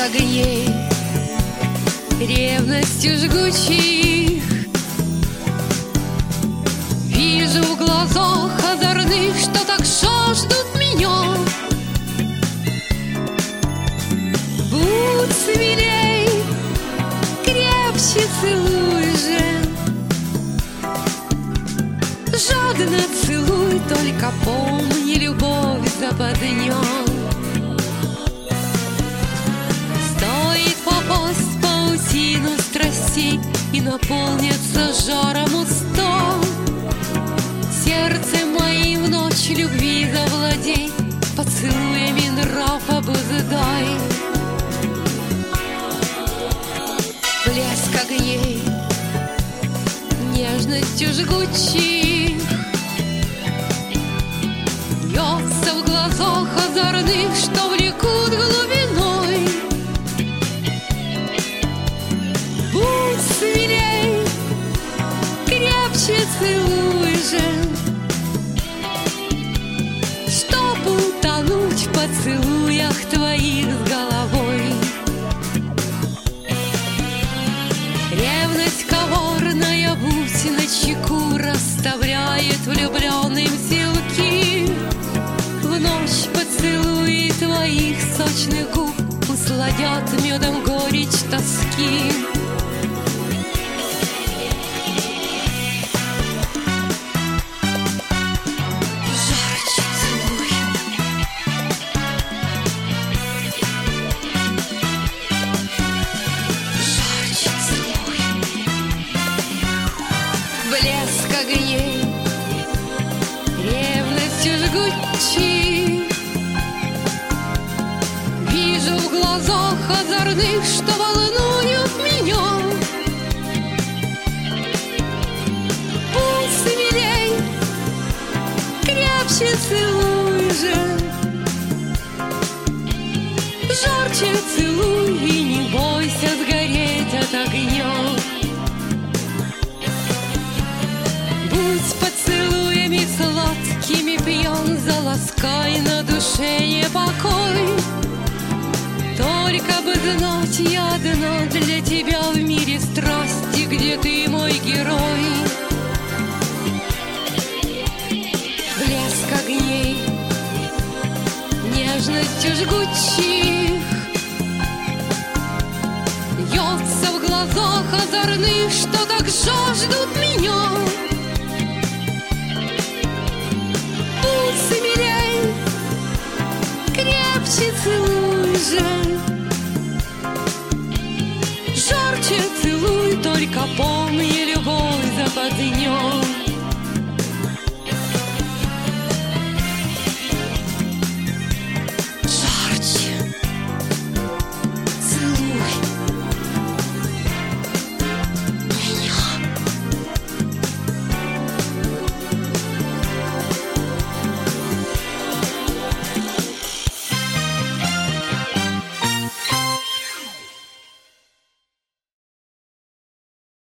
огней, ревностью жгучих. Вижу в глазах озорных, что так жаждут меня. Будь смелей, крепче целуй же, жадно целуй, только помни, любовь западня. Стоит попасть в паутину страстей и наполнится жаром уста. Сердцем моим в ночь любви завладей, поцелуями нрав обуздай. Блеск огней, нежностью жгучих, льется в глазах озорных, что влекут глубиной. Будь смелей, крепче целуй же, чтоб утонуть в поцелуях твоих с головой. Ревность коварная, будь начеку, расставляет влюбленным силки. В ночь поцелуи твоих сочных губ усладят медом горечь тоски. Жарче целуй, жарче целуй. Блеск огней, ревностью жгучих. Вижу в глазах озорных, что волнуют меня. Будь смелей, крепче целуй же, жарче целуй и не бойся сгореть от огня. Будь поцелуями сладкими пьян, заласкай на душе непокой. Только бы знать, я одна для тебя в мире страсти, где ты мой герой. Блеск огней, нежностью жгучих, льется в глазах озорных, что так жаждут меня. Будь смелей, крепче целуй же, жарче целуй, только помни,